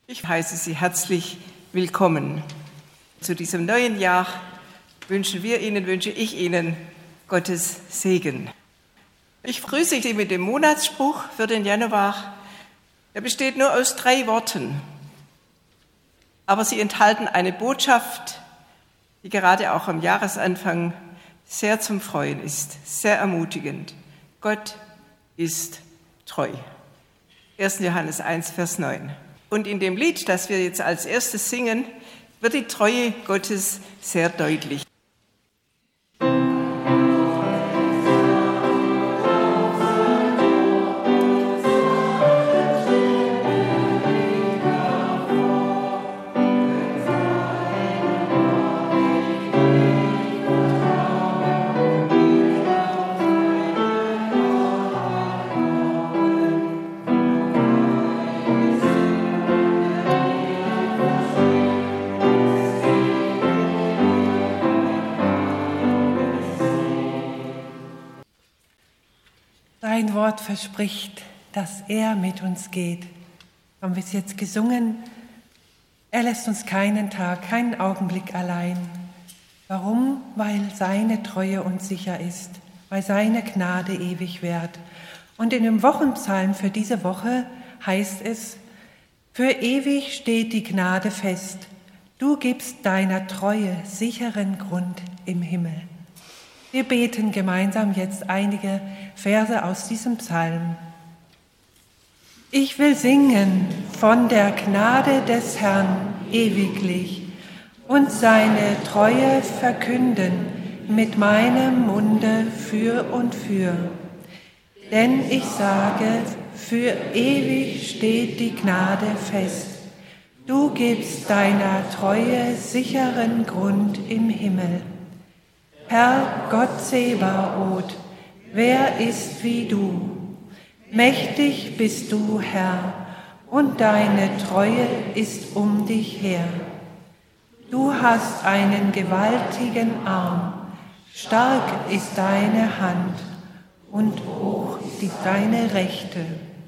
Ich heiße Sie herzlich willkommen. Zu diesem neuen Jahr wünsche ich Ihnen Gottes Segen. Ich grüße Sie mit dem Monatsspruch für den Januar. Er besteht nur aus 3 Worten, aber sie enthalten eine Botschaft, die gerade auch am Jahresanfang sehr zum Freuen ist, sehr ermutigend. Gott ist treu. 1. Johannes 1, Vers 9. Und in dem Lied, das wir jetzt als erstes singen, wird die Treue Gottes sehr deutlich. Sein Wort verspricht, dass er mit uns geht. Haben wir es jetzt gesungen? Er lässt uns keinen Tag, keinen Augenblick allein. Warum? Weil seine Treue uns sicher ist, weil seine Gnade ewig währt. Und in dem Wochenpsalm für diese Woche heißt es: Für ewig steht die Gnade fest. Du gibst deiner Treue sicheren Grund im Himmel. Wir beten gemeinsam jetzt einige Verse aus diesem Psalm. Ich will singen von der Gnade des Herrn ewiglich und seine Treue verkünden mit meinem Munde für und für. Denn ich sage, für ewig steht die Gnade fest. Du gibst deiner Treue sicheren Grund im Himmel. Herr Gott Zebaoth, wer ist wie du? Mächtig bist du, Herr, und deine Treue ist um dich her. Du hast einen gewaltigen Arm, stark ist deine Hand und hoch deine Rechte.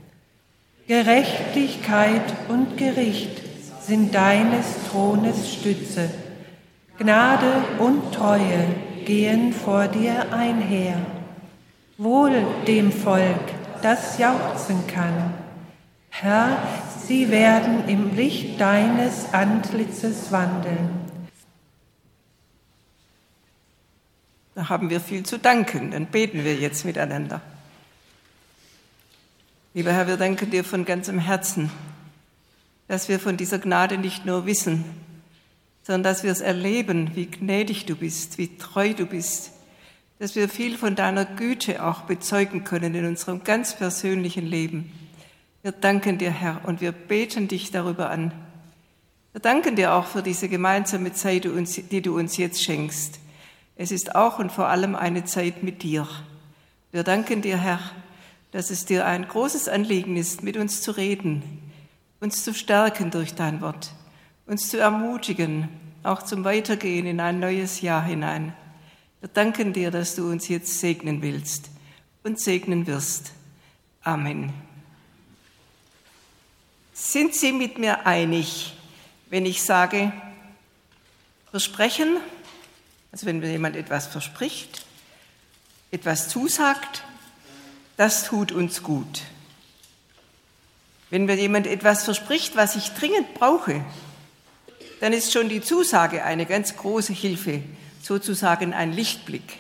Gerechtigkeit und Gericht sind deines Thrones Stütze. Gnade und Treue gehen vor dir einher. Wohl dem Volk, das jauchzen kann. Herr, sie werden im Licht deines Antlitzes wandeln. Da haben wir viel zu danken, dann beten wir jetzt miteinander. Lieber Herr, wir danken dir von ganzem Herzen, dass wir von dieser Gnade nicht nur wissen, sondern dass wir es erleben, wie gnädig du bist, wie treu du bist, dass wir viel von deiner Güte auch bezeugen können in unserem ganz persönlichen Leben. Wir danken dir, Herr, und wir beten dich darüber an. Wir danken dir auch für diese gemeinsame Zeit, die du uns jetzt schenkst. Es ist auch und vor allem eine Zeit mit dir. Wir danken dir, Herr, dass es dir ein großes Anliegen ist, mit uns zu reden, uns zu stärken durch dein Wort, uns zu ermutigen, auch zum Weitergehen in ein neues Jahr hinein. Wir danken dir, dass du uns jetzt segnen willst und segnen wirst. Amen. Sind Sie mit mir einig, wenn ich sage, Versprechen, also wenn mir jemand etwas verspricht, etwas zusagt, das tut uns gut. Wenn mir jemand etwas verspricht, was ich dringend brauche, dann ist schon die Zusage eine ganz große Hilfe, sozusagen ein Lichtblick.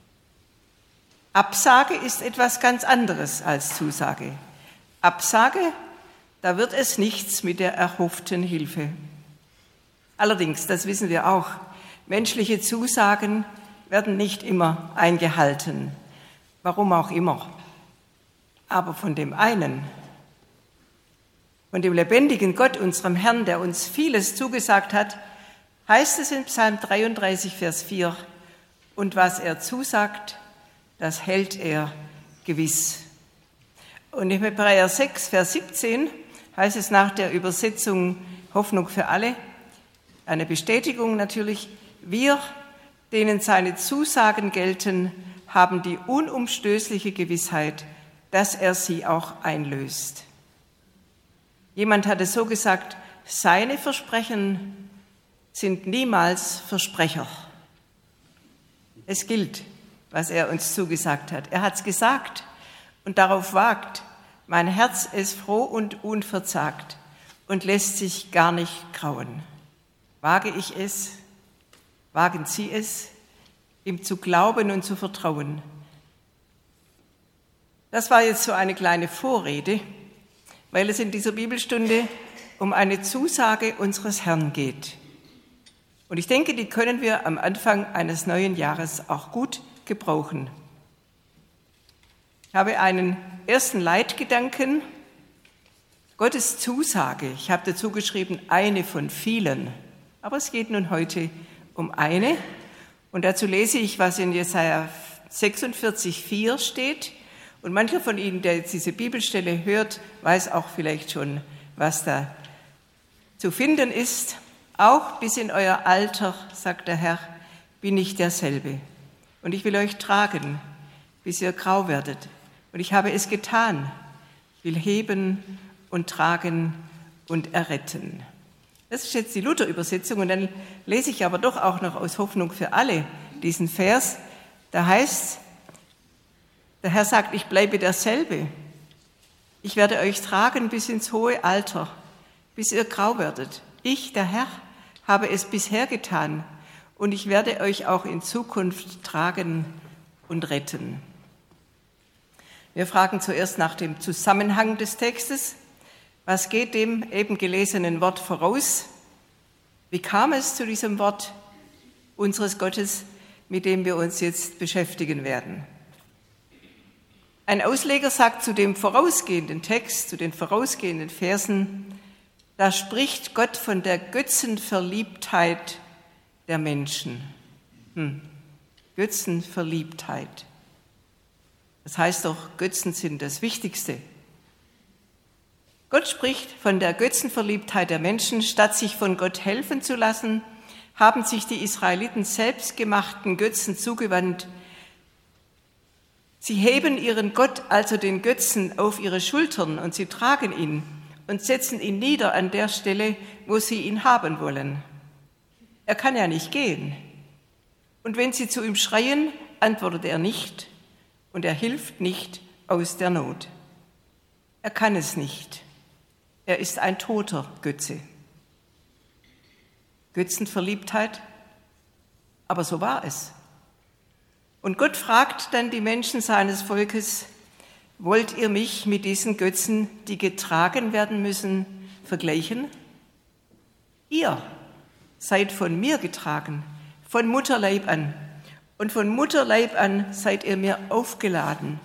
Absage ist etwas ganz anderes als Zusage. Absage, da wird es nichts mit der erhofften Hilfe. Allerdings, das wissen wir auch, menschliche Zusagen werden nicht immer eingehalten, warum auch immer. Aber von dem einen, von dem lebendigen Gott, unserem Herrn, der uns vieles zugesagt hat, heißt es in Psalm 33, Vers 4, und was er zusagt, das hält er gewiss. Und in Hebräer 6, Vers 17 heißt es nach der Übersetzung Hoffnung für alle, eine Bestätigung natürlich, wir, denen seine Zusagen gelten, haben die unumstößliche Gewissheit, dass er sie auch einlöst. Jemand hat es so gesagt, seine Versprechen sind niemals Versprecher. Es gilt, was er uns zugesagt hat. Er hat es gesagt und darauf wagt mein Herz es froh und unverzagt und lässt sich gar nicht grauen. Wage ich es, wagen Sie es, ihm zu glauben und zu vertrauen. Das war jetzt so eine kleine Vorrede, weil es in dieser Bibelstunde um eine Zusage unseres Herrn geht. Und ich denke, die können wir am Anfang eines neuen Jahres auch gut gebrauchen. Ich habe einen ersten Leitgedanken, Gottes Zusage. Ich habe dazu geschrieben, eine von vielen. Aber es geht nun heute um eine. Und dazu lese ich, was in Jesaja 46,4 steht. Und mancher von Ihnen, der jetzt diese Bibelstelle hört, weiß auch vielleicht schon, was da zu finden ist. Auch bis in euer Alter, sagt der Herr, bin ich derselbe. Und ich will euch tragen, bis ihr grau werdet. Und ich habe es getan. Ich will heben und tragen und erretten. Das ist jetzt die Luther-Übersetzung. Und dann lese ich aber doch auch noch aus Hoffnung für alle diesen Vers. Da heißt, der Herr sagt, ich bleibe derselbe. Ich werde euch tragen bis ins hohe Alter, bis ihr grau werdet. Ich, der Herr, habe es bisher getan und ich werde euch auch in Zukunft tragen und retten. Wir fragen zuerst nach dem Zusammenhang des Textes. Was geht dem eben gelesenen Wort voraus? Wie kam es zu diesem Wort unseres Gottes, mit dem wir uns jetzt beschäftigen werden? Ein Ausleger sagt zu dem vorausgehenden Text, zu den vorausgehenden Versen, da spricht Gott von der Götzenverliebtheit der Menschen. Götzenverliebtheit. Das heißt doch, Götzen sind das Wichtigste. Gott spricht von der Götzenverliebtheit der Menschen. Statt sich von Gott helfen zu lassen, haben sich die Israeliten selbstgemachten Götzen zugewandt. Sie heben ihren Gott, also den Götzen, auf ihre Schultern und sie tragen ihn und setzen ihn nieder an der Stelle, wo sie ihn haben wollen. Er kann ja nicht gehen. Und wenn sie zu ihm schreien, antwortet er nicht und er hilft nicht aus der Not. Er kann es nicht. Er ist ein toter Götze. Götzenverliebtheit, aber so war es. Und Gott fragt dann die Menschen seines Volkes, wollt ihr mich mit diesen Götzen, die getragen werden müssen, vergleichen? Ihr seid von mir getragen, von Mutterleib an. Und von Mutterleib an seid ihr mir aufgeladen.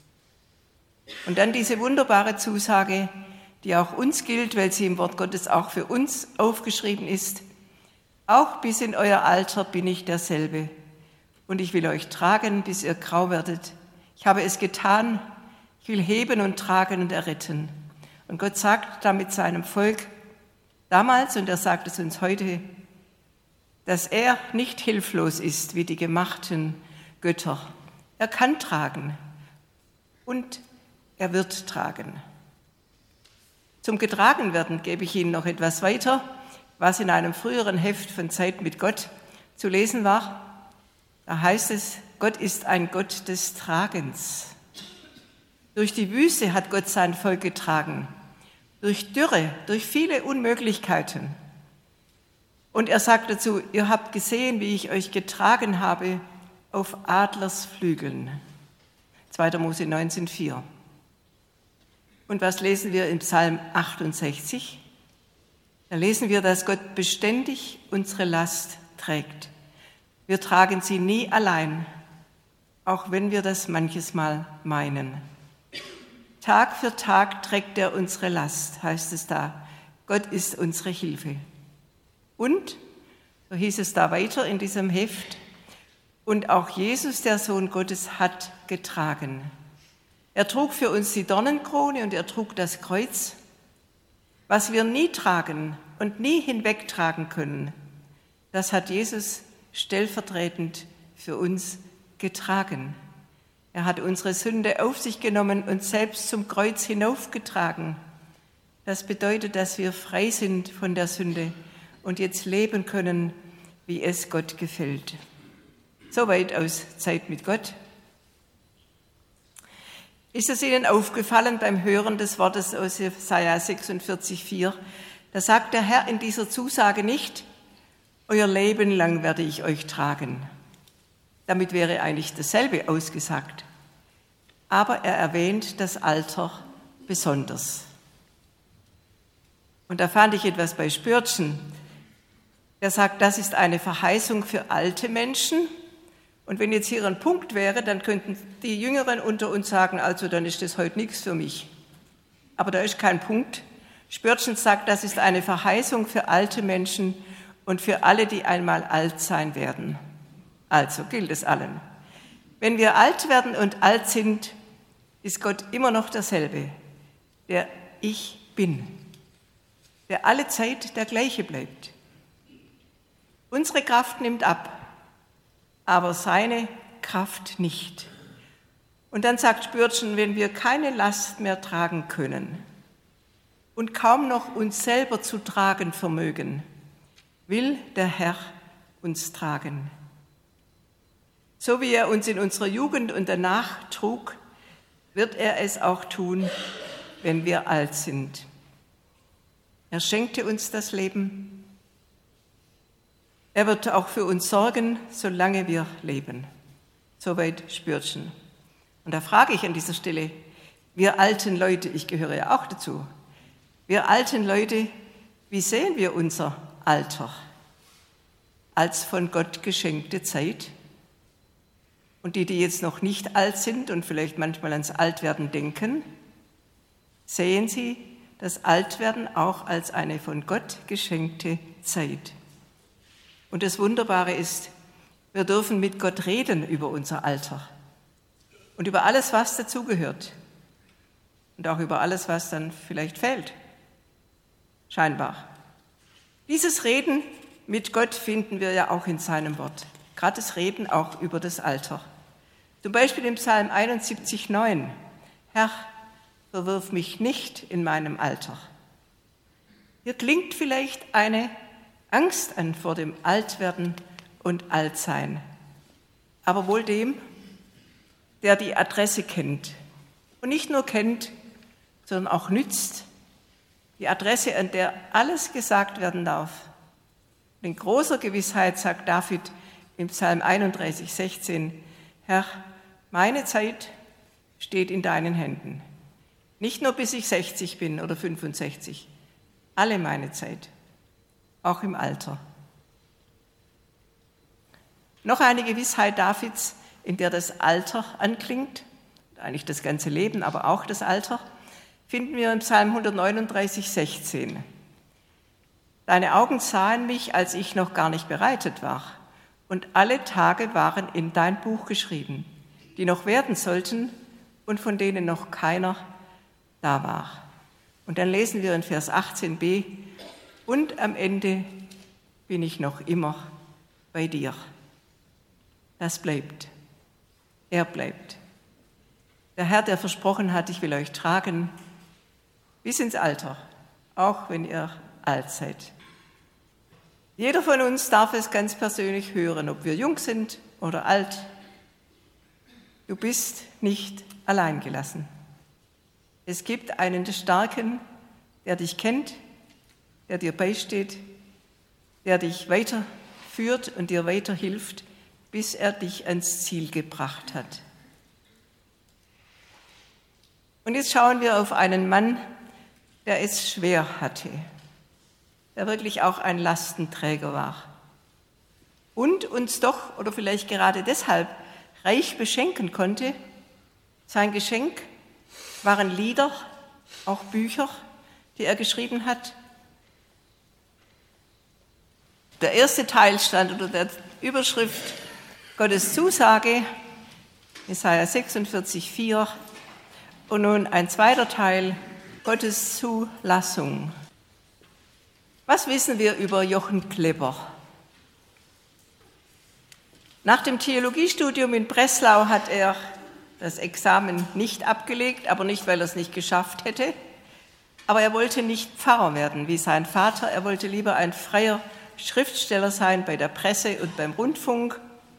Und dann diese wunderbare Zusage, die auch uns gilt, weil sie im Wort Gottes auch für uns aufgeschrieben ist. Auch bis in euer Alter bin ich derselbe. Und ich will euch tragen, bis ihr grau werdet. Ich habe es getan. Ich will heben und tragen und erretten. Und Gott sagt damit seinem Volk damals, und er sagt es uns heute, dass er nicht hilflos ist wie die gemachten Götter. Er kann tragen und er wird tragen. Zum Getragenwerden gebe ich Ihnen noch etwas weiter, was in einem früheren Heft von Zeit mit Gott zu lesen war. Da heißt es, Gott ist ein Gott des Tragens. Durch die Wüste hat Gott sein Volk getragen, durch Dürre, durch viele Unmöglichkeiten. Und er sagt dazu, ihr habt gesehen, wie ich euch getragen habe auf Adlersflügeln. 2. Mose 19,4. Und was lesen wir im Psalm 68? Da lesen wir, dass Gott beständig unsere Last trägt. Wir tragen sie nie allein, auch wenn wir das manches Mal meinen. Tag für Tag trägt er unsere Last, heißt es da. Gott ist unsere Hilfe. Und, so hieß es da weiter in diesem Heft, und auch Jesus, der Sohn Gottes, hat getragen. Er trug für uns die Dornenkrone und er trug das Kreuz. Was wir nie tragen und nie hinwegtragen können, das hat Jesus stellvertretend für uns getragen. Er hat unsere Sünde auf sich genommen und selbst zum Kreuz hinaufgetragen. Das bedeutet, dass wir frei sind von der Sünde und jetzt leben können, wie es Gott gefällt. Soweit aus Zeit mit Gott. Ist es Ihnen aufgefallen beim Hören des Wortes aus Jesaja 46,4? Da sagt der Herr in dieser Zusage nicht, euer Leben lang werde ich euch tragen. Damit wäre eigentlich dasselbe ausgesagt. Aber er erwähnt das Alter besonders. Und da fand ich etwas bei Spürtchen. Er sagt, das ist eine Verheißung für alte Menschen. Und wenn jetzt hier ein Punkt wäre, dann könnten die Jüngeren unter uns sagen, also dann ist das heute nichts für mich. Aber da ist kein Punkt. Spürtchen sagt, das ist eine Verheißung für alte Menschen und für alle, die einmal alt sein werden. Also gilt es allen. Wenn wir alt werden und alt sind, ist Gott immer noch derselbe, der Ich bin, der alle Zeit der gleiche bleibt. Unsere Kraft nimmt ab, aber seine Kraft nicht. Und dann sagt Spürtchen, wenn wir keine Last mehr tragen können und kaum noch uns selber zu tragen vermögen, will der Herr uns tragen. So wie er uns in unserer Jugend und danach trug, wird er es auch tun, wenn wir alt sind. Er schenkte uns das Leben. Er wird auch für uns sorgen, solange wir leben. Soweit Spürtchen. Und da frage ich an dieser Stelle, wir alten Leute, ich gehöre ja auch dazu, wir alten Leute, wie sehen wir unser Alter? Als von Gott geschenkte Zeit? Und die jetzt noch nicht alt sind und vielleicht manchmal ans Altwerden denken, sehen sie das Altwerden auch als eine von Gott geschenkte Zeit. Und das Wunderbare ist, wir dürfen mit Gott reden über unser Alter und über alles, was dazugehört und auch über alles, was dann vielleicht fehlt, scheinbar. Dieses Reden mit Gott finden wir ja auch in seinem Wort, gerade das Reden auch über das Alter. Zum Beispiel im Psalm 71,9, Herr, verwirf mich nicht in meinem Alter. Hier klingt vielleicht eine Angst an vor dem Altwerden und Altsein, aber wohl dem, der die Adresse kennt und nicht nur kennt, sondern auch nützt, die Adresse, an der alles gesagt werden darf. In großer Gewissheit sagt David im Psalm 31,16, Herr, meine Zeit steht in deinen Händen. Nicht nur bis ich 60 bin oder 65, alle meine Zeit, auch im Alter. Noch eine Gewissheit Davids, in der das Alter anklingt, eigentlich das ganze Leben, aber auch das Alter, finden wir im Psalm 139,16. Deine Augen sahen mich, als ich noch gar nicht bereitet war, und alle Tage waren in dein Buch geschrieben, die noch werden sollten und von denen noch keiner da war. Und dann lesen wir in Vers 18b, und am Ende bin ich noch immer bei dir. Das bleibt. Er bleibt. Der Herr, der versprochen hat, ich will euch tragen bis ins Alter, auch wenn ihr alt seid. Jeder von uns darf es ganz persönlich hören, ob wir jung sind oder alt. Du bist nicht allein gelassen. Es gibt einen Starken, der dich kennt, der dir beisteht, der dich weiterführt und dir weiterhilft, bis er dich ans Ziel gebracht hat. Und jetzt schauen wir auf einen Mann, der es schwer hatte, der wirklich auch ein Lastenträger war und uns doch, oder vielleicht gerade deshalb, reich beschenken konnte. Sein Geschenk waren Lieder, auch Bücher, die er geschrieben hat. Der erste Teil stand unter der Überschrift Gottes Zusage, Jesaja 46,4, und nun ein zweiter Teil, Gottes Zulassung. Was wissen wir über Jochen Klepper? Nach dem Theologiestudium in Breslau hat er das Examen nicht abgelegt, aber nicht, weil er es nicht geschafft hätte, Aber er wollte nicht Pfarrer werden wie sein Vater, er wollte lieber ein freier Schriftsteller sein bei der Presse und beim Rundfunk.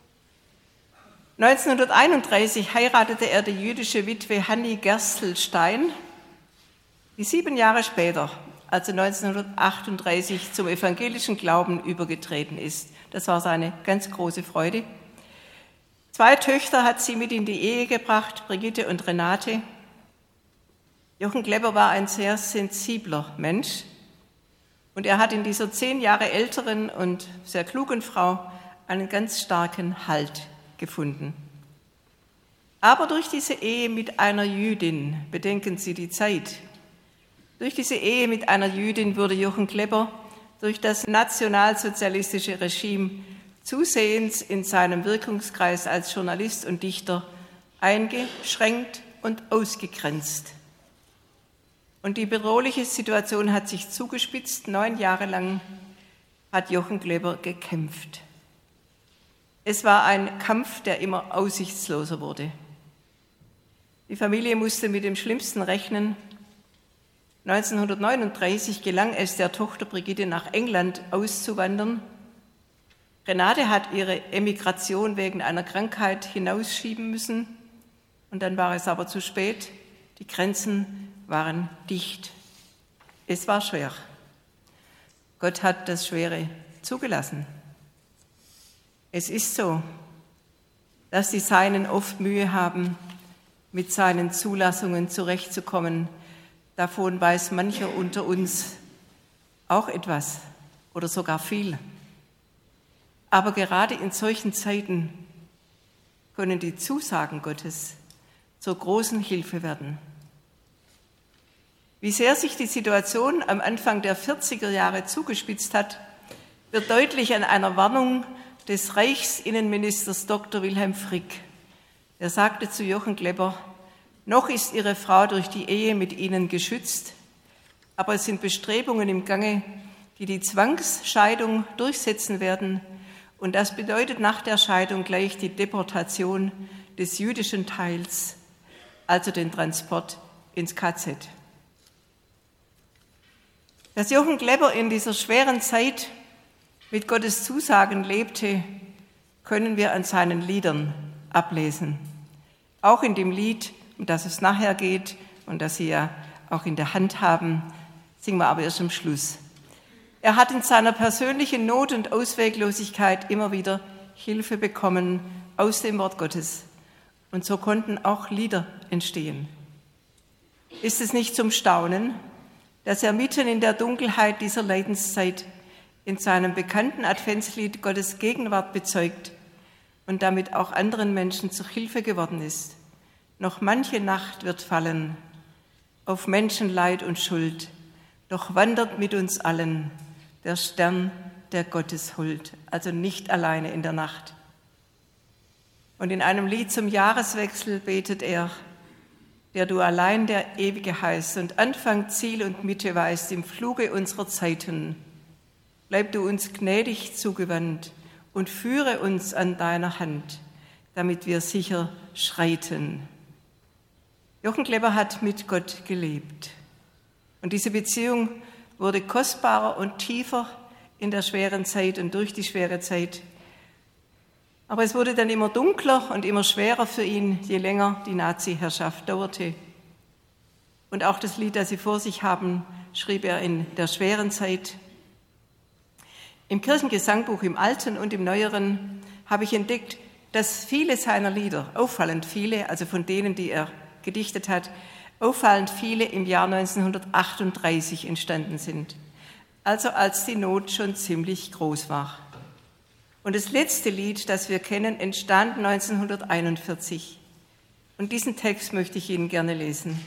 1931 heiratete er die jüdische Witwe Hanni Gerstl-Stein, die 7 Jahre später, also 1938, zum evangelischen Glauben übergetreten ist. Das war seine ganz große Freude. 2 Töchter hat sie mit in die Ehe gebracht, Brigitte und Renate. Jochen Klepper war ein sehr sensibler Mensch und er hat in dieser 10 Jahre älteren und sehr klugen Frau einen ganz starken Halt gefunden. Aber durch diese Ehe mit einer Jüdin, bedenken Sie die Zeit, durch diese Ehe mit einer Jüdin wurde Jochen Klepper durch das nationalsozialistische Regime zusehends in seinem Wirkungskreis als Journalist und Dichter eingeschränkt und ausgegrenzt. Und die bedrohliche Situation hat sich zugespitzt. 9 Jahre lang hat Jochen Klepper gekämpft. Es war ein Kampf, der immer aussichtsloser wurde. Die Familie musste mit dem Schlimmsten rechnen. 1939 gelang es der Tochter Brigitte, nach England auszuwandern. Renate hat ihre Emigration wegen einer Krankheit hinausschieben müssen. Und dann war es aber zu spät. Die Grenzen waren dicht. Es war schwer. Gott hat das Schwere zugelassen. Es ist so, dass die Seinen oft Mühe haben, mit seinen Zulassungen zurechtzukommen. Davon weiß mancher unter uns auch etwas oder sogar viel. Aber gerade in solchen Zeiten können die Zusagen Gottes zur großen Hilfe werden. Wie sehr sich die Situation am Anfang der 40er Jahre zugespitzt hat, wird deutlich an einer Warnung des Reichsinnenministers Dr. Wilhelm Frick. Er sagte zu Jochen Klepper: Noch ist Ihre Frau durch die Ehe mit Ihnen geschützt, aber es sind Bestrebungen im Gange, die die Zwangsscheidung durchsetzen werden. Und das bedeutet nach der Scheidung gleich die Deportation des jüdischen Teils, also den Transport ins KZ. Dass Jochen Klepper in dieser schweren Zeit mit Gottes Zusagen lebte, können wir an seinen Liedern ablesen. Auch in dem Lied, um das es nachher geht und das Sie ja auch in der Hand haben, singen wir aber erst am Schluss. Er hat in seiner persönlichen Not und Ausweglosigkeit immer wieder Hilfe bekommen aus dem Wort Gottes. Und so konnten auch Lieder entstehen. Ist es nicht zum Staunen, dass er mitten in der Dunkelheit dieser Leidenszeit in seinem bekannten Adventslied Gottes Gegenwart bezeugt und damit auch anderen Menschen zur Hilfe geworden ist? Noch manche Nacht wird fallen auf Menschenleid und Schuld, doch wandert mit uns allen der Stern, der Gottes huld, also nicht alleine in der Nacht. Und in einem Lied zum Jahreswechsel betet er: Der du allein der Ewige heißt und Anfang, Ziel und Mitte weißt im Fluge unserer Zeiten, bleib du uns gnädig zugewandt und führe uns an deiner Hand, damit wir sicher schreiten. Jochen Klepper hat mit Gott gelebt. Und diese Beziehung wurde kostbarer und tiefer in der schweren Zeit und durch die schwere Zeit. Aber es wurde dann immer dunkler und immer schwerer für ihn, je länger die Nazi-Herrschaft dauerte. Und auch das Lied, das Sie vor sich haben, schrieb er in der schweren Zeit. Im Kirchengesangbuch, im Alten und im Neueren, habe ich entdeckt, dass viele seiner Lieder, auffallend viele, also von denen, die er gedichtet hat, auffallend viele im Jahr 1938 entstanden sind, also als die Not schon ziemlich groß war. Und das letzte Lied, das wir kennen, entstand 1941. Und diesen Text möchte ich Ihnen gerne lesen.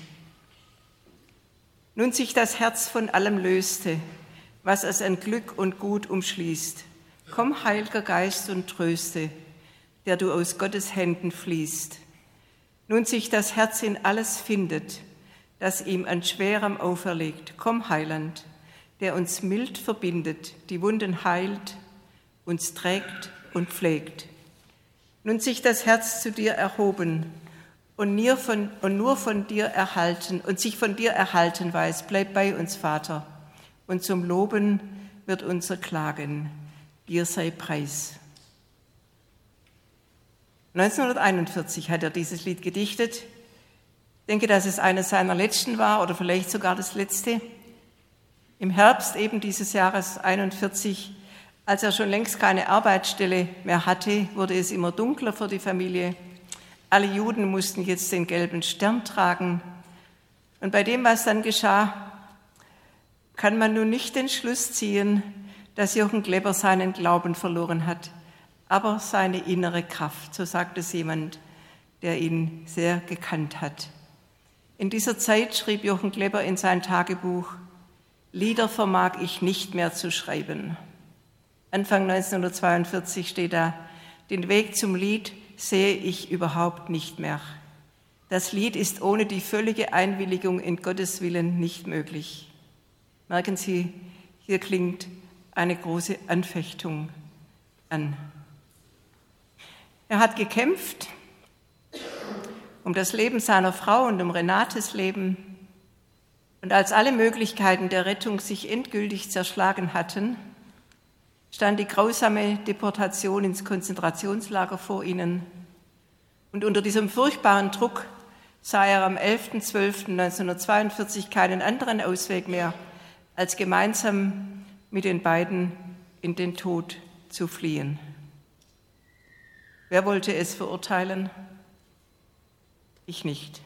Nun sich das Herz von allem löste, was es an Glück und Gut umschließt. Komm, Heiliger Geist, und tröste, der du aus Gottes Händen fließt. Nun sich das Herz in alles findet, das ihm an Schwerem auferlegt. Komm, Heiland, der uns mild verbindet, die Wunden heilt, uns trägt und pflegt. Nun sich das Herz zu dir erhoben und nur von dir erhalten und sich von dir erhalten weiß. Bleib bei uns, Vater, und zum Loben wird unser Klagen. Dir sei Preis. 1941 hat er dieses Lied gedichtet. Ich denke, dass es eines seiner letzten war oder vielleicht sogar das letzte. Im Herbst eben dieses Jahres 1941, als er schon längst keine Arbeitsstelle mehr hatte, wurde es immer dunkler für die Familie. Alle Juden mussten jetzt den gelben Stern tragen. Und bei dem, was dann geschah, kann man nun nicht den Schluss ziehen, dass Jochen Klepper seinen Glauben verloren hat, aber seine innere Kraft, so sagt es jemand, der ihn sehr gekannt hat. In dieser Zeit schrieb Jochen Klepper in sein Tagebuch: Lieder vermag ich nicht mehr zu schreiben. Anfang 1942 steht da: Den Weg zum Lied sehe ich überhaupt nicht mehr. Das Lied ist ohne die völlige Einwilligung in Gottes Willen nicht möglich. Merken Sie, hier klingt eine große Anfechtung an. Er hat gekämpft um das Leben seiner Frau und um Renates Leben. Und als alle Möglichkeiten der Rettung sich endgültig zerschlagen hatten, stand die grausame Deportation ins Konzentrationslager vor ihnen. Und unter diesem furchtbaren Druck sah er am 11.12.1942 keinen anderen Ausweg mehr, als gemeinsam mit den beiden in den Tod zu fliehen. Wer wollte es verurteilen? Ich nicht.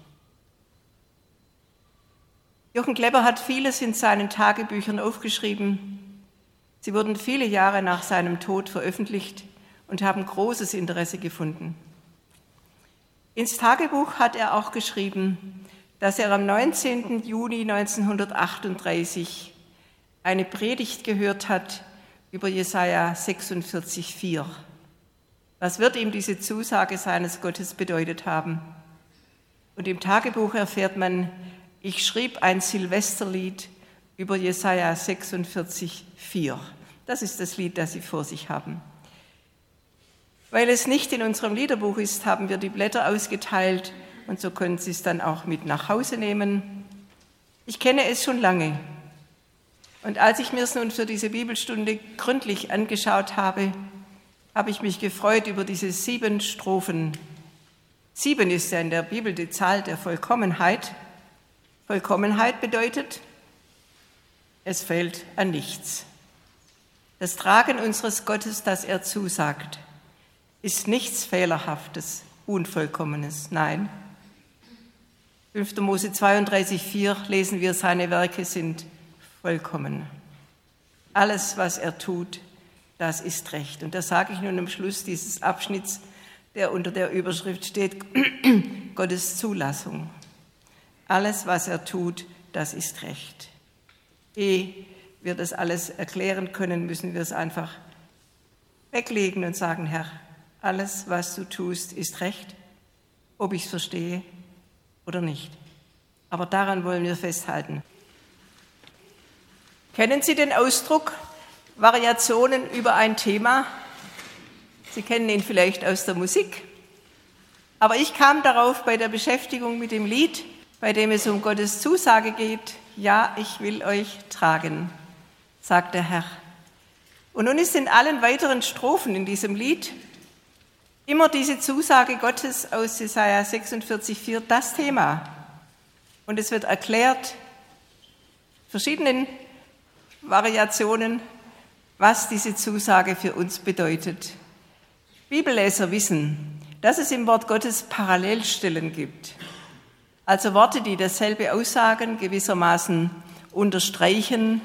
Jochen Klepper hat vieles in seinen Tagebüchern aufgeschrieben. Sie wurden viele Jahre nach seinem Tod veröffentlicht und haben großes Interesse gefunden. Ins Tagebuch hat er auch geschrieben, dass er am 19. Juni 1938 eine Predigt gehört hat über Jesaja 46,4. Was wird ihm diese Zusage seines Gottes bedeutet haben? Und im Tagebuch erfährt man: Ich schrieb ein Silvesterlied über Jesaja 46,4. Das ist das Lied, das Sie vor sich haben. Weil es nicht in unserem Liederbuch ist, haben wir die Blätter ausgeteilt und so können Sie es dann auch mit nach Hause nehmen. Ich kenne es schon lange. Und als ich mir es nun für diese Bibelstunde gründlich angeschaut habe, habe ich mich gefreut über diese 7 Strophen. 7 ist ja in der Bibel die Zahl der Vollkommenheit. Vollkommenheit bedeutet, es fehlt an nichts. Das Tragen unseres Gottes, das er zusagt, ist nichts Fehlerhaftes, Unvollkommenes. Nein. 5. Mose 32,4 lesen wir, seine Werke sind vollkommen. Alles, was er tut, das ist recht. Und das sage ich nun am Schluss dieses Abschnitts, der unter der Überschrift steht, Gottes Zulassung. Alles, was er tut, das ist recht. Ehe wir das alles erklären können, müssen wir es einfach weglegen und sagen: Herr, alles, was du tust, ist recht, ob ich es verstehe oder nicht. Aber daran wollen wir festhalten. Kennen Sie den Ausdruck Variationen über ein Thema? Sie kennen ihn vielleicht aus der Musik. Aber ich kam darauf bei der Beschäftigung mit dem Lied, bei dem es um Gottes Zusage geht: Ja, ich will euch tragen, sagt der Herr. Und nun ist in allen weiteren Strophen in diesem Lied immer diese Zusage Gottes aus Jesaja 46,4 das Thema. Und es wird erklärt, verschiedenen Variationen, was diese Zusage für uns bedeutet. Bibelleser wissen, dass es im Wort Gottes Parallelstellen gibt. Also Worte, die dasselbe aussagen, gewissermaßen unterstreichen.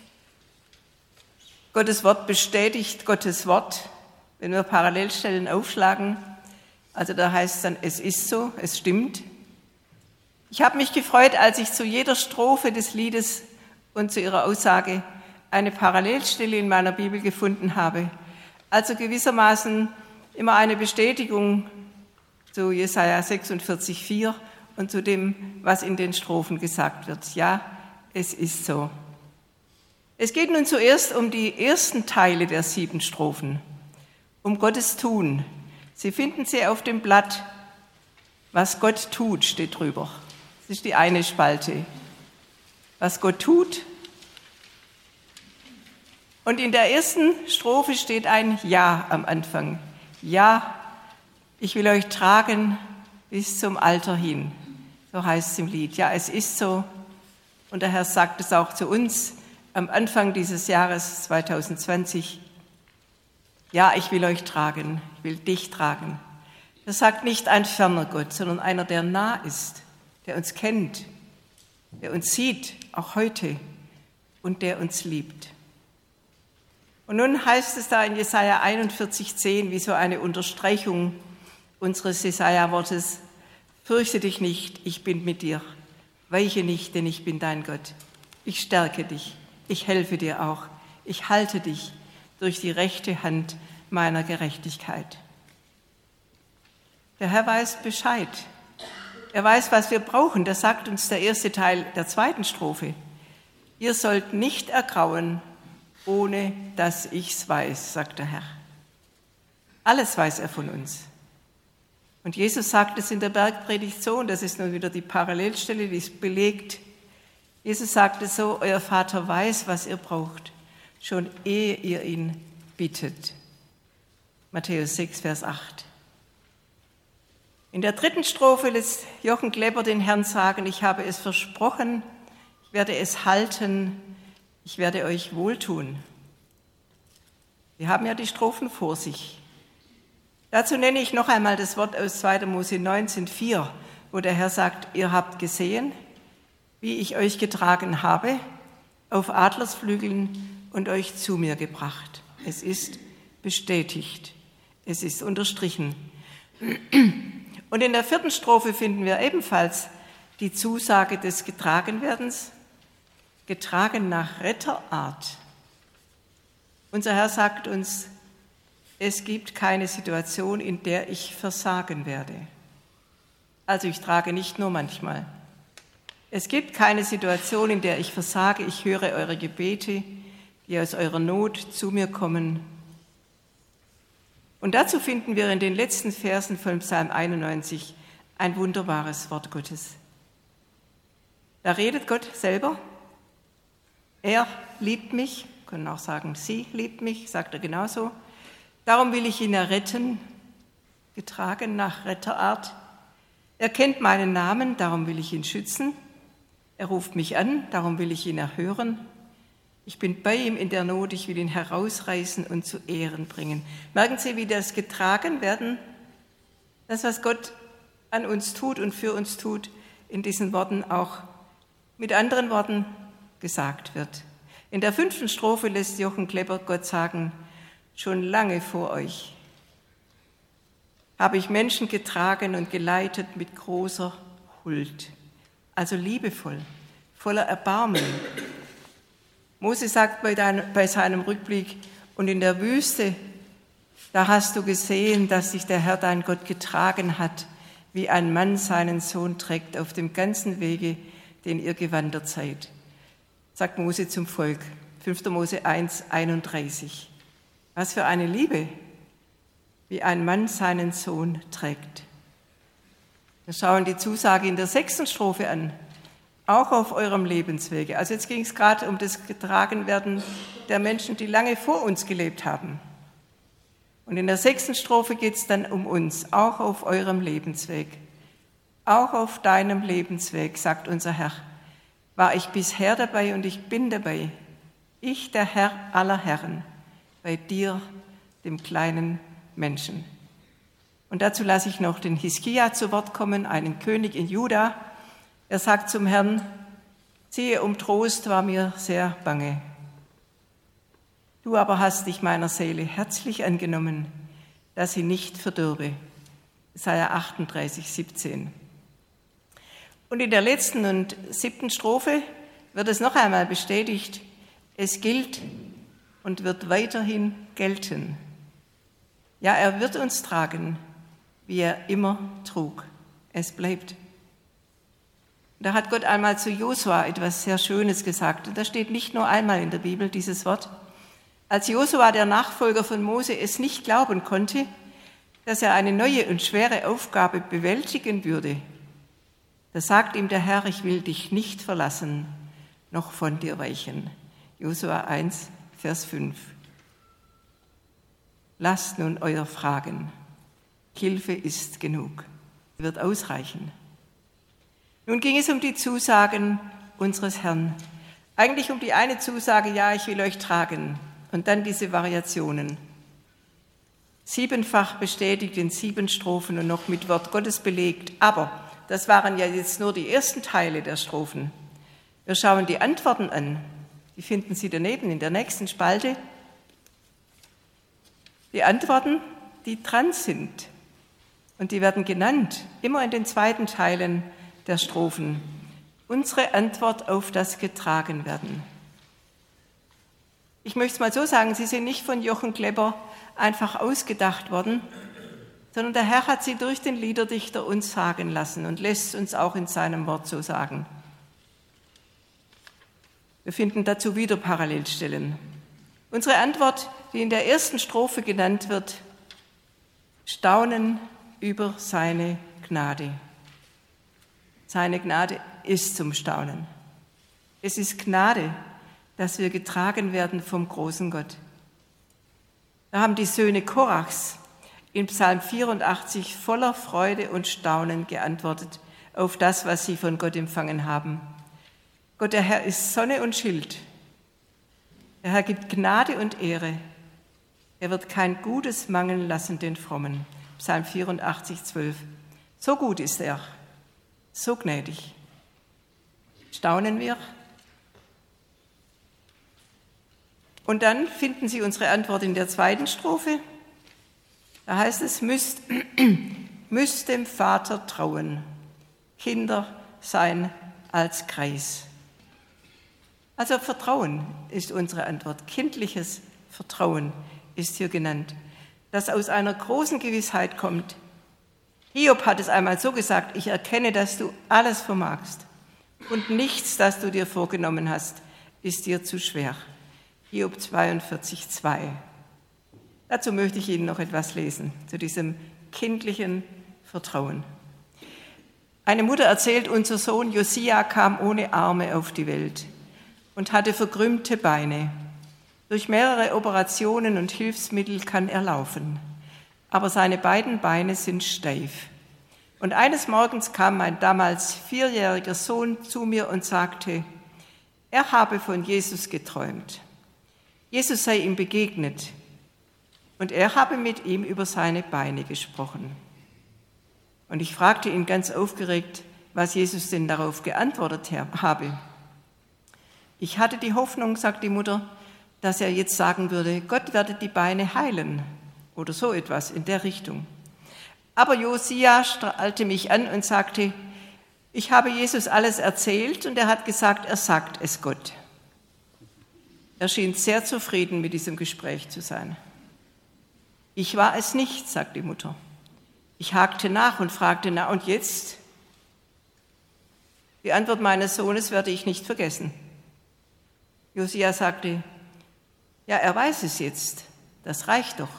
Gottes Wort bestätigt Gottes Wort. Wenn wir Parallelstellen aufschlagen, also da heißt es dann, es ist so, es stimmt. Ich habe mich gefreut, als ich zu jeder Strophe des Liedes und zu ihrer Aussage eine Parallelstelle in meiner Bibel gefunden habe. Also gewissermaßen immer eine Bestätigung zu Jesaja 46,4 und zu dem, was in den Strophen gesagt wird. Ja, es ist so. Es geht nun zuerst um die ersten Teile der 7 Strophen, um Gottes Tun. Sie finden sie auf dem Blatt Was Gott tut, steht drüber. Das ist die eine Spalte. Was Gott tut. Und in der ersten Strophe steht ein Ja am Anfang. Ja, ich will euch tragen bis zum Alter hin. So heißt es im Lied. Ja, es ist so. Und der Herr sagt es auch zu uns am Anfang dieses Jahres 2020. Ja, ich will euch tragen, ich will dich tragen. Das sagt nicht ein ferner Gott, sondern einer, der nah ist, der uns kennt, der uns sieht, auch heute, und der uns liebt. Und nun heißt es da in Jesaja 41,10 wie so eine Unterstreichung unseres Jesaja-Wortes: Fürchte dich nicht, ich bin mit dir. Weiche nicht, denn ich bin dein Gott. Ich stärke dich, ich helfe dir auch. Ich halte dich durch die rechte Hand meiner Gerechtigkeit. Der Herr weiß Bescheid. Er weiß, was wir brauchen. Das sagt uns der erste Teil der zweiten Strophe. Ihr sollt nicht ergrauen, ohne dass ich's weiß, sagt der Herr. Alles weiß er von uns. Und Jesus sagt es in der Bergpredigt so, und das ist nun wieder die Parallelstelle, die es belegt. Jesus sagt es so: Euer Vater weiß, was ihr braucht, schon ehe ihr ihn bittet. Matthäus 6, Vers 8. In der dritten Strophe lässt Jochen Klepper den Herrn sagen: Ich habe es versprochen, ich werde es halten, ich werde euch wohltun. Wir haben ja die Strophen vor sich. Dazu nenne ich noch einmal das Wort aus 2. Mose 19,4, wo der Herr sagt: Ihr habt gesehen, wie ich euch getragen habe, auf Adlersflügeln und euch zu mir gebracht. Es ist bestätigt, es ist unterstrichen. Und in der vierten Strophe finden wir ebenfalls die Zusage des Getragenwerdens, getragen nach Retterart. Unser Herr sagt uns: Es gibt keine Situation, in der ich versagen werde. Also ich trage nicht nur manchmal. Es gibt keine Situation, in der ich versage. Ich höre eure Gebete, die aus eurer Not zu mir kommen. Und dazu finden wir in den letzten Versen von Psalm 91 ein wunderbares Wort Gottes. Da redet Gott selber. Er liebt mich, wir können auch sagen, sie liebt mich, sagt er genauso. Darum will ich ihn erretten, getragen nach Retterart. Er kennt meinen Namen, darum will ich ihn schützen. Er ruft mich an, darum will ich ihn erhören. Ich bin bei ihm in der Not, ich will ihn herausreißen und zu Ehren bringen. Merken Sie, wie das getragen werden, das, was Gott an uns tut und für uns tut, in diesen Worten auch mit anderen Worten gesagt wird. In der 5. Strophe lässt Jochen Klepper Gott sagen: Schon lange vor euch habe ich Menschen getragen und geleitet mit großer Huld, also liebevoll, voller Erbarmen. Mose sagt bei seinem Rückblick: Und in der Wüste, da hast du gesehen, dass sich der Herr dein Gott getragen hat, wie ein Mann seinen Sohn trägt auf dem ganzen Wege, den ihr gewandert seid. Sagt Mose zum Volk, 5. Mose 1, 31. Was für eine Liebe, wie ein Mann seinen Sohn trägt. Wir schauen die Zusage in der 6. Strophe an. Auch auf eurem Lebenswege. Also jetzt ging es gerade um das Getragenwerden der Menschen, die lange vor uns gelebt haben. Und in der 6. Strophe geht es dann um uns, auch auf eurem Lebensweg. Auch auf deinem Lebensweg, sagt unser Herr, war ich bisher dabei und ich bin dabei. Ich, der Herr aller Herren, bei dir, dem kleinen Menschen. Und dazu lasse ich noch den Hiskia zu Wort kommen, einen König in Juda. Er sagt zum Herrn: Siehe, um Trost war mir sehr bange. Du aber hast dich meiner Seele herzlich angenommen, dass sie nicht verdürbe. Jesaja 38, 17. Und in der letzten und 7. Strophe wird es noch einmal bestätigt: Es gilt und wird weiterhin gelten. Ja, er wird uns tragen, wie er immer trug. Es bleibt. Da hat Gott einmal zu Josua etwas sehr Schönes gesagt. Und das steht nicht nur einmal in der Bibel, dieses Wort. Als Josua, der Nachfolger von Mose, es nicht glauben konnte, dass er eine neue und schwere Aufgabe bewältigen würde, da sagt ihm der Herr, ich will dich nicht verlassen, noch von dir weichen. Josua 1, Vers 5. Lasst nun euer fragen. Hilfe ist genug, wird ausreichen. Nun ging es um die Zusagen unseres Herrn. Eigentlich um die eine Zusage, ja, ich will euch tragen. Und dann diese Variationen. 7-fach bestätigt in 7 Strophen und noch mit Wort Gottes belegt. Aber das waren ja jetzt nur die ersten Teile der Strophen. Wir schauen die Antworten an. Die finden Sie daneben in der nächsten Spalte. Die Antworten, die dran sind. Und die werden genannt, immer in den zweiten Teilen der Strophen. Unsere Antwort auf das Getragenwerden. Ich möchte es mal so sagen, sie sind nicht von Jochen Klepper einfach ausgedacht worden, sondern der Herr hat sie durch den Liederdichter uns sagen lassen und lässt uns auch in seinem Wort so sagen. Wir finden dazu wieder Parallelstellen. Unsere Antwort, die in der ersten Strophe genannt wird, Staunen über seine Gnade. Seine Gnade ist zum Staunen. Es ist Gnade, dass wir getragen werden vom großen Gott. Da haben die Söhne Korachs in Psalm 84 voller Freude und Staunen geantwortet auf das, was sie von Gott empfangen haben. Gott, der Herr, ist Sonne und Schild. Der Herr gibt Gnade und Ehre. Er wird kein Gutes mangeln lassen den Frommen. Psalm 84, 12. So gut ist er, so gnädig. Staunen wir? Und dann finden Sie unsere Antwort in der zweiten Strophe. Da heißt es, müsst dem Vater trauen, Kinder sein als Kreis. Also Vertrauen ist unsere Antwort. Kindliches Vertrauen ist hier genannt, das aus einer großen Gewissheit kommt. Hiob hat es einmal so gesagt, ich erkenne, dass du alles vermagst und nichts, das du dir vorgenommen hast, ist dir zu schwer. Hiob 42, 2. Dazu möchte ich Ihnen noch etwas lesen, zu diesem kindlichen Vertrauen. Eine Mutter erzählt, unser Sohn Josia kam ohne Arme auf die Welt und hatte verkrümmte Beine. Durch mehrere Operationen und Hilfsmittel kann er laufen, aber seine beiden Beine sind steif. Und eines Morgens kam mein damals 4-jähriger Sohn zu mir und sagte, er habe von Jesus geträumt. Jesus sei ihm begegnet und er habe mit ihm über seine Beine gesprochen. Und ich fragte ihn ganz aufgeregt, was Jesus denn darauf geantwortet habe. Ich hatte die Hoffnung, sagt die Mutter, dass er jetzt sagen würde, Gott werde die Beine heilen oder so etwas in der Richtung. Aber Josia strahlte mich an und sagte, ich habe Jesus alles erzählt und er hat gesagt, er sagt es Gott. Er schien sehr zufrieden mit diesem Gespräch zu sein. Ich war es nicht, sagt die Mutter. Ich hakte nach und fragte, na und jetzt? Die Antwort meines Sohnes werde ich nicht vergessen. Josia sagte, ja, er weiß es jetzt, das reicht doch.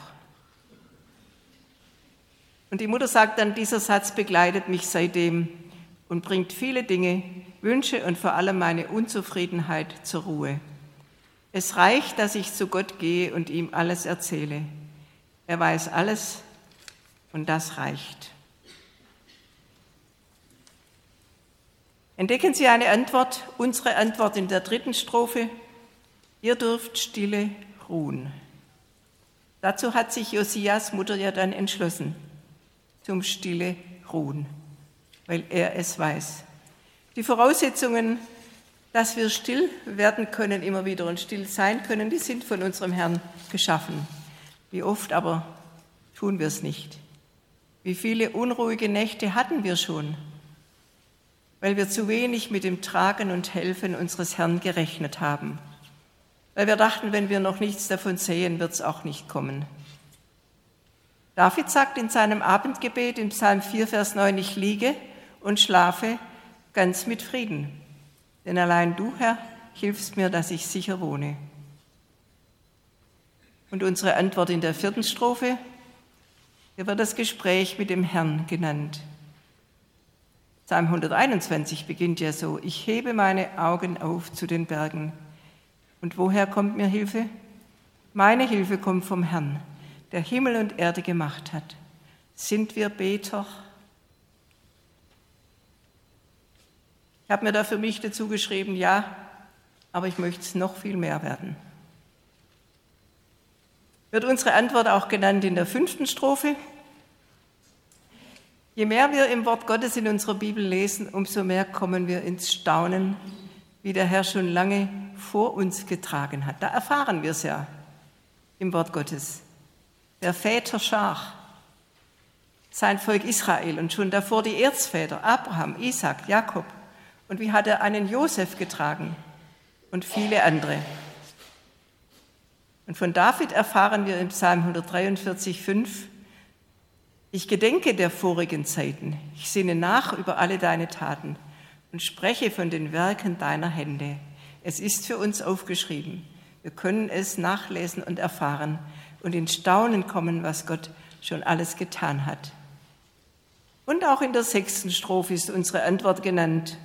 Und die Mutter sagt dann, dieser Satz begleitet mich seitdem und bringt viele Dinge, Wünsche und vor allem meine Unzufriedenheit zur Ruhe. Es reicht, dass ich zu Gott gehe und ihm alles erzähle. Er weiß alles und das reicht. Entdecken Sie eine Antwort, unsere Antwort in der 3. Strophe. Ihr dürft stille ruhen. Dazu hat sich Josias Mutter ja dann entschlossen, zum stille Ruhen, weil er es weiß. Die Voraussetzungen, dass wir still werden können immer wieder und still sein können, die sind von unserem Herrn geschaffen. Wie oft aber tun wir es nicht. Wie viele unruhige Nächte hatten wir schon, weil wir zu wenig mit dem Tragen und Helfen unseres Herrn gerechnet haben. Weil wir dachten, wenn wir noch nichts davon sehen, wird es auch nicht kommen. David sagt in seinem Abendgebet in Psalm 4, Vers 9, ich liege und schlafe ganz mit Frieden. Denn allein du, Herr, hilfst mir, dass ich sicher wohne. Und unsere Antwort in der 4. Strophe, Hier wird das Gespräch mit dem Herrn genannt. Psalm 121 beginnt ja so: Ich hebe meine Augen auf zu den Bergen. Und woher kommt mir Hilfe? Meine Hilfe kommt vom Herrn, der Himmel und Erde gemacht hat. Sind wir Beter? Ich habe mir da für mich dazu geschrieben, ja, aber ich möchte es noch viel mehr werden. Wird unsere Antwort auch genannt in der 5. Strophe. Je mehr wir im Wort Gottes in unserer Bibel lesen, umso mehr kommen wir ins Staunen, wie der Herr schon lange vor uns getragen hat. Da erfahren wir es ja im Wort Gottes. Der Väter Schar, sein Volk Israel und schon davor die Erzväter Abraham, Isaac, Jakob. Und wie hat er einen Josef getragen und viele andere. Und von David erfahren wir im Psalm 143,5: Ich gedenke der vorigen Zeiten, ich sinne nach über alle deine Taten und spreche von den Werken deiner Hände. Es ist für uns aufgeschrieben. Wir können es nachlesen und erfahren und in Staunen kommen, was Gott schon alles getan hat. Und auch in der 6. Strophe ist unsere Antwort genannt.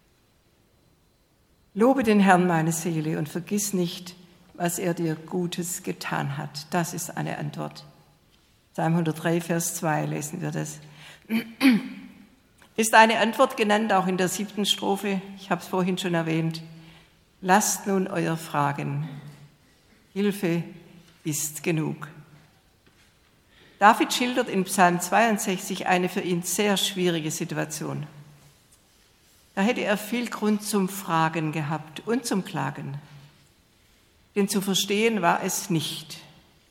Lobe den Herrn, meine Seele, und vergiss nicht, was er dir Gutes getan hat. Das ist eine Antwort. Psalm 103, Vers 2 lesen wir das. Ist eine Antwort genannt, auch in der 7. Strophe. Ich habe es vorhin schon erwähnt. Lasst nun euer Fragen. Hilfe ist genug. David schildert in Psalm 62 eine für ihn sehr schwierige Situation. Da hätte er viel Grund zum Fragen gehabt und zum Klagen. Denn zu verstehen war es nicht.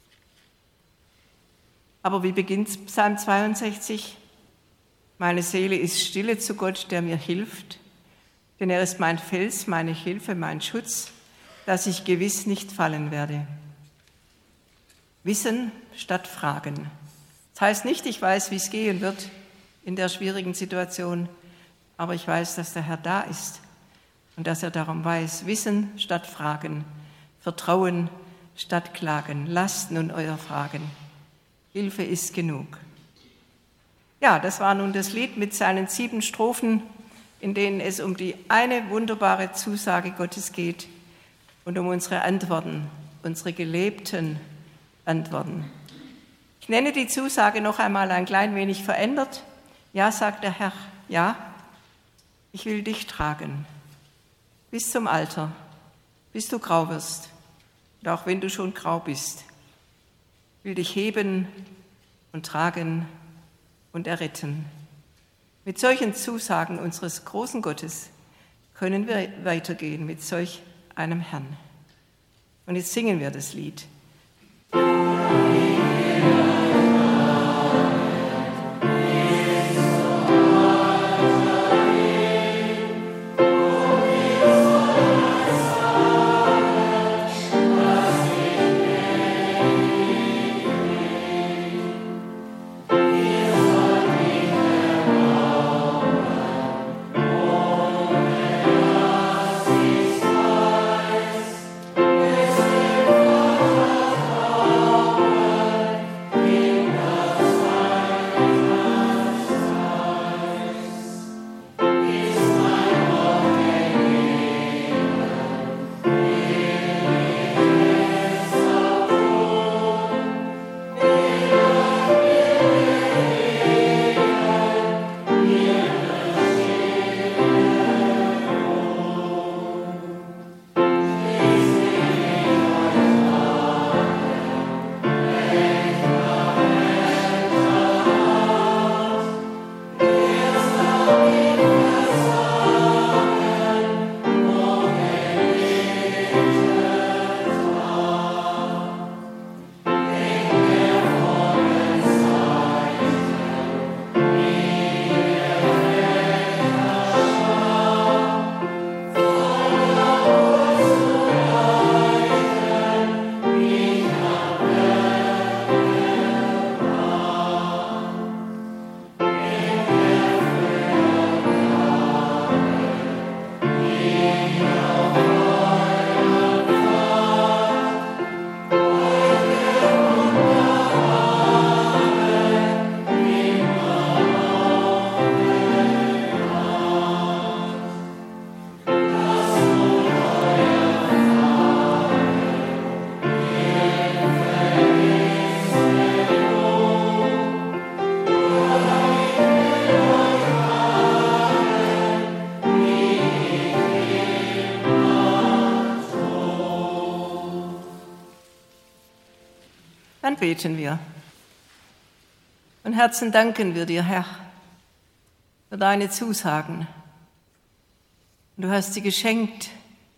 Aber wie beginnt Psalm 62? Meine Seele ist stille zu Gott, der mir hilft, denn er ist mein Fels, meine Hilfe, mein Schutz, dass ich gewiss nicht fallen werde. Wissen statt Fragen. Das heißt nicht, ich weiß, wie es gehen wird in der schwierigen Situation, aber ich weiß, dass der Herr da ist und dass er darum weiß. Wissen statt Fragen, Vertrauen statt Klagen. Lasst nun euer Fragen. Hilfe ist genug. Ja, das war nun das Lied mit seinen 7 Strophen, in denen es um die eine wunderbare Zusage Gottes geht und um unsere Antworten, unsere gelebten Antworten. Ich nenne die Zusage noch einmal ein klein wenig verändert. Ja, sagt der Herr, ja, ich will dich tragen, bis zum Alter, bis du grau wirst. Und auch wenn du schon grau bist, will dich heben und tragen und erretten. Mit solchen Zusagen unseres großen Gottes können wir weitergehen, mit solch einem Herrn. Und jetzt singen wir das Lied. Dann beten wir. Von Herzen danken wir dir, Herr, für deine Zusagen. Du hast sie geschenkt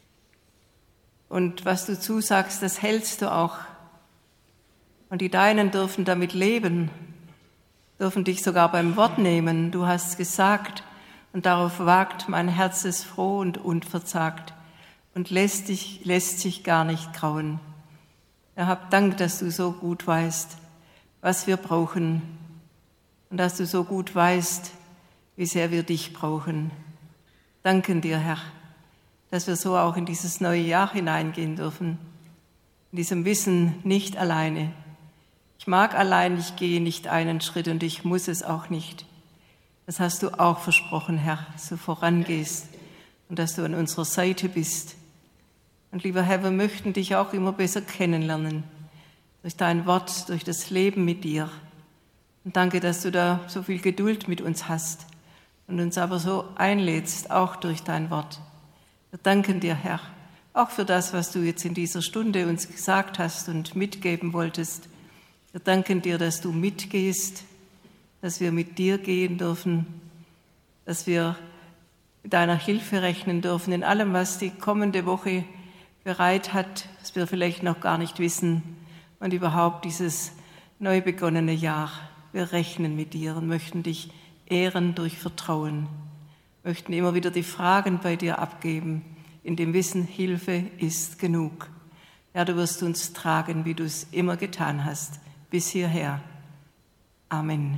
und was du zusagst, das hältst du auch. Und die Deinen dürfen damit leben, dürfen dich sogar beim Wort nehmen. Du hast gesagt und darauf wagt mein Herz es froh und unverzagt und lässt sich gar nicht grauen. Herr, hab Dank, dass du so gut weißt, was wir brauchen und dass du so gut weißt, wie sehr wir dich brauchen. Danken dir, Herr, dass wir so auch in dieses neue Jahr hineingehen dürfen, in diesem Wissen nicht alleine. Ich mag allein, ich gehe nicht einen Schritt und ich muss es auch nicht. Das hast du auch versprochen, Herr, dass du vorangehst und dass du an unserer Seite bist. Und lieber Herr, wir möchten dich auch immer besser kennenlernen, durch dein Wort, durch das Leben mit dir. Und danke, dass du da so viel Geduld mit uns hast und uns aber so einlädst, auch durch dein Wort. Wir danken dir, Herr, auch für das, was du jetzt in dieser Stunde uns gesagt hast und mitgeben wolltest. Wir danken dir, dass du mitgehst, dass wir mit dir gehen dürfen, dass wir mit deiner Hilfe rechnen dürfen in allem, was die kommende Woche bereit hat, was wir vielleicht noch gar nicht wissen und überhaupt dieses neu begonnene Jahr. Wir rechnen mit dir und möchten dich ehren durch Vertrauen, möchten immer wieder die Fragen bei dir abgeben, in dem Wissen, Hilfe ist genug. Ja, du wirst uns tragen, wie du es immer getan hast, bis hierher. Amen.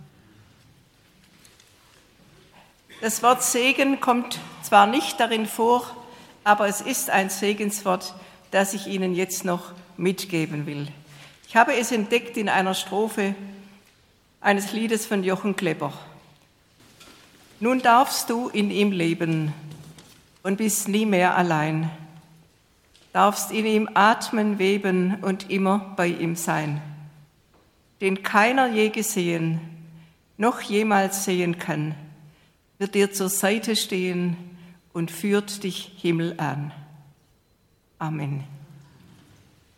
Das Wort Segen kommt zwar nicht darin vor, aber es ist ein Segenswort, das ich Ihnen jetzt noch mitgeben will. Ich habe es entdeckt in einer Strophe eines Liedes von Jochen Klepper. Nun darfst du in ihm leben und bist nie mehr allein, darfst in ihm atmen, weben und immer bei ihm sein, den keiner je gesehen, noch jemals sehen kann, wird dir zur Seite stehen und führt dich Himmel an. Amen.